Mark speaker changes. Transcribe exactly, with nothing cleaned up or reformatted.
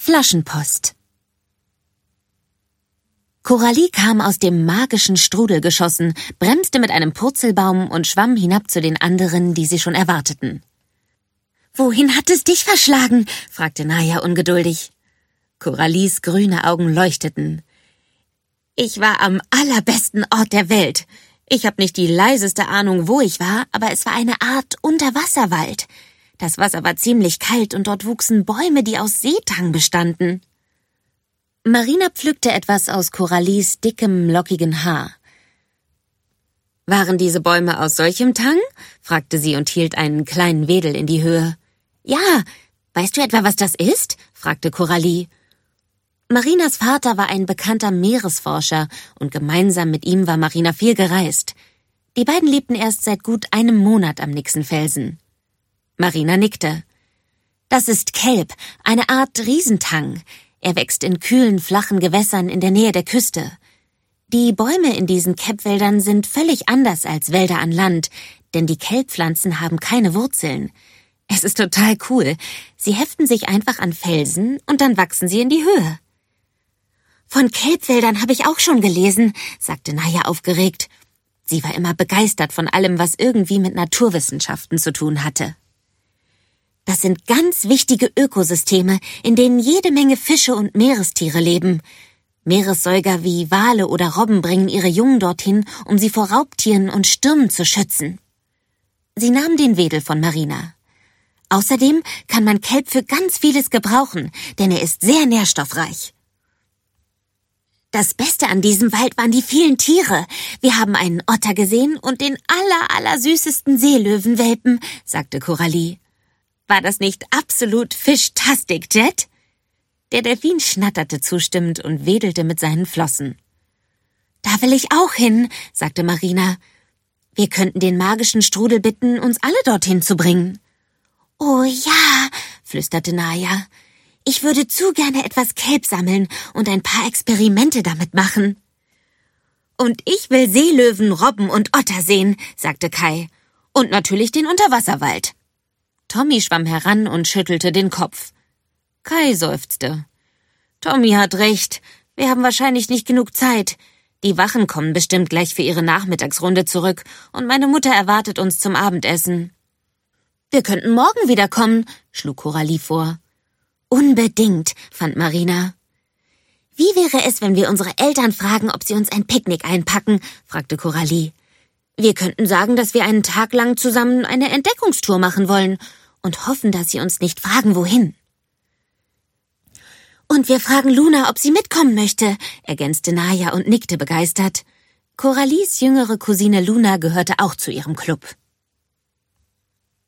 Speaker 1: Flaschenpost. Coralie kam aus dem magischen Strudel geschossen, bremste mit einem Purzelbaum und schwamm hinab zu den anderen, die sie schon erwarteten. »Wohin hat es dich verschlagen?« fragte Naja ungeduldig. Coralies grüne Augen leuchteten. »Ich war am allerbesten Ort der Welt. Ich habe nicht die leiseste Ahnung, wo ich war, aber es war eine Art Unterwasserwald. Das Wasser war ziemlich kalt und dort wuchsen Bäume, die aus Seetang bestanden.« Marina pflückte etwas aus Coralies dickem, lockigen Haar. »Waren diese Bäume aus solchem Tang?« fragte sie und hielt einen kleinen Wedel in die Höhe. »Ja, weißt du etwa, was das ist?« fragte Coralie. Marinas Vater war ein bekannter Meeresforscher und gemeinsam mit ihm war Marina viel gereist. Die beiden lebten erst seit gut einem Monat am Nixenfelsen. Marina nickte. »Das ist Kelp, eine Art Riesentang. Er wächst in kühlen, flachen Gewässern in der Nähe der Küste. Die Bäume in diesen Kelpwäldern sind völlig anders als Wälder an Land, denn die Kelppflanzen haben keine Wurzeln. Es ist total cool. Sie heften sich einfach an Felsen und dann wachsen sie in die Höhe.« »Von Kelpwäldern habe ich auch schon gelesen«, sagte Naja aufgeregt. Sie war immer begeistert von allem, was irgendwie mit Naturwissenschaften zu tun hatte. »Das sind ganz wichtige Ökosysteme, in denen jede Menge Fische und Meerestiere leben. Meeressäuger wie Wale oder Robben bringen ihre Jungen dorthin, um sie vor Raubtieren und Stürmen zu schützen.« Sie nahm den Wedel von Marina. »Außerdem kann man Kelp für ganz vieles gebrauchen, denn er ist sehr nährstoffreich.« »Das Beste an diesem Wald waren die vielen Tiere. Wir haben einen Otter gesehen und den aller, aller süßesten Seelöwenwelpen«, sagte Coralie. »War das nicht absolut fischtastic, Jet?« Der Delfin schnatterte zustimmend und wedelte mit seinen Flossen. »Da will ich auch hin«, sagte Marina. »Wir könnten den magischen Strudel bitten, uns alle dorthin zu bringen.« »Oh ja«, flüsterte Naja. »Ich würde zu gerne etwas Kelp sammeln und ein paar Experimente damit machen.« »Und ich will Seelöwen, Robben und Otter sehen«, sagte Kai. »Und natürlich den Unterwasserwald.« Tommy schwamm heran und schüttelte den Kopf. Kai seufzte. »Tommy hat recht. Wir haben wahrscheinlich nicht genug Zeit. Die Wachen kommen bestimmt gleich für ihre Nachmittagsrunde zurück und meine Mutter erwartet uns zum Abendessen.« »Wir könnten morgen wiederkommen«, schlug Coralie vor. »Unbedingt«, fand Marina. »Wie wäre es, wenn wir unsere Eltern fragen, ob sie uns ein Picknick einpacken?«, fragte Coralie. »Wir könnten sagen, dass wir einen Tag lang zusammen eine Entdeckungstour machen wollen und hoffen, dass sie uns nicht fragen, wohin.« »Und wir fragen Luna, ob sie mitkommen möchte«, ergänzte Naja und nickte begeistert. Coralies jüngere Cousine Luna gehörte auch zu ihrem Club.